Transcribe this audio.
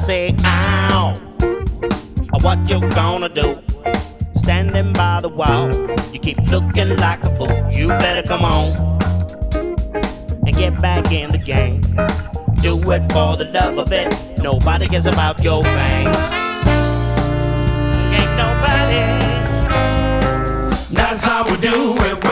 say, ow. What you gonna do? Standing by the wall, you keep looking like a fool. You better come on and get back in the game. Do it for the love of it. Nobody cares about your fame. Ain't nobody. That's how we do it.